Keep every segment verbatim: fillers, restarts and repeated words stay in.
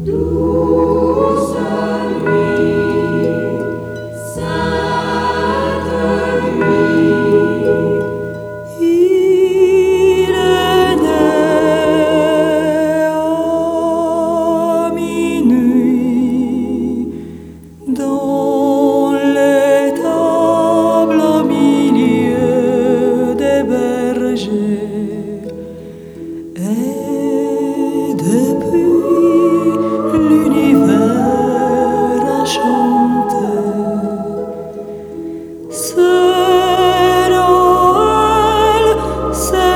Douce nuit, sainte nuit, il est né à minuit dans l'étable au milieu des bergers. Et depuis l'univers a chanté. C'est Noël, c'est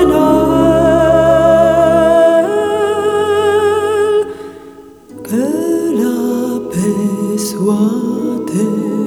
Noël, que la paix soit